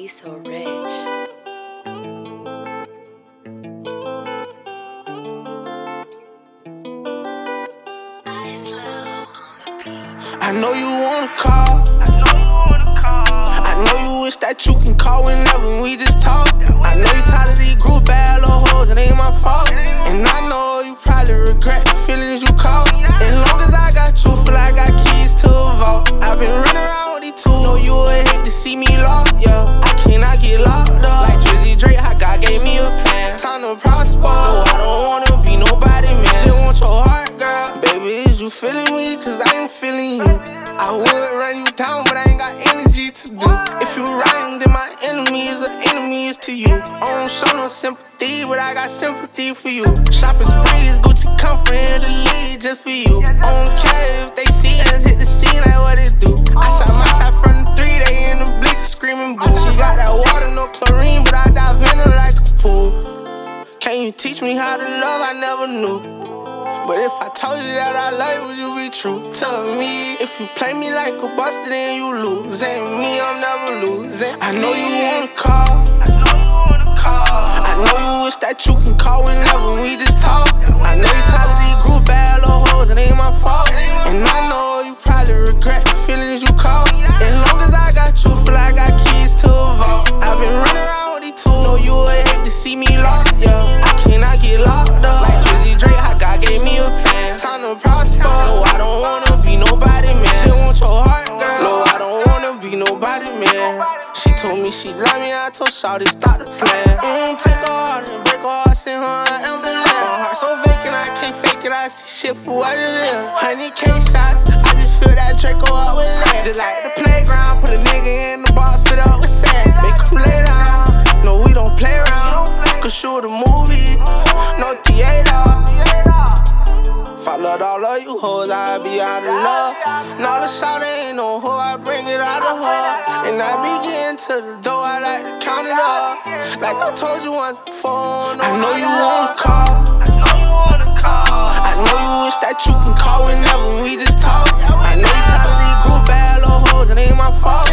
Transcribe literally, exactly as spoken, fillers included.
We so rich. I know you wanna call. I know you wish that you can call whenever we just talk. I know you tired of these group bad little hoes, it ain't my fault. And I know you probably regret the feelings you caught. As long as I got you, feel like I got keys to a vault. I've been running around with these two. Know you would hate to see me locked, yeah. I cannot get locked up. Like Drizzy Drake, how God gave me a plan. Time to prosper. No, I don't wanna be nobody, man. Just want your heart, girl. Baby, is you feeling me? Cause I ain't feeling you. I would run you down, but I ain't got energy to do. If you riding, then my enemy is an enemy is to you. I don't show no sympathy, but I got sympathy for you. Shopping sprees, Gucci comfort in the lead just for you. I don't care if they see us hit the scene like what it do. I shot my shot from the three, they in the bleachers screaming boo. She got that water, no chlorine, but I dive in her like a pool. Can you teach me how to love? I never knew. But if I told you that I love you, would you be true to me? If you play me like a buster, then you lose. And me, I'm never losing. I know you wanna call. I know you wish that you can call whenever we just talk. I know you tired of these group bad little hoes, it ain't my fault. And I know you probably regret the feelings you caught. As long as I got you, feel like I got keys to a vault. I've been running around with these two. Know you would hate to see me locked, yeah. I cannot get locked up. Like Drizzy Drake, how God gave me a plan. Time to prosper. No, I don't wanna be nobody, man. Just want your heart, girl. No, I don't wanna be nobody, man. She told me she love me, I told Shawty stop the plan. Mm, take her heart and break her heart, send her an ambulance. My heart so vacant, I can't fake it, I see shit for what it is. Honey K shots, I just feel that Draco up with lead. Just like the playground, put a nigga in the box, fit up with sand. Make him lay down, no we don't play around. Could shoot a movie, no theater. If I loved all of you hoes, I'd be out of love. Now the shot ain't no hoe, I bring it out of her. And I be getting to the door, I like to count it up. Like I told you once before, no, I know you wanna call. I know you wish that you can call whenever we just talk. I know you tired of these group bad little hoes, it ain't my fault.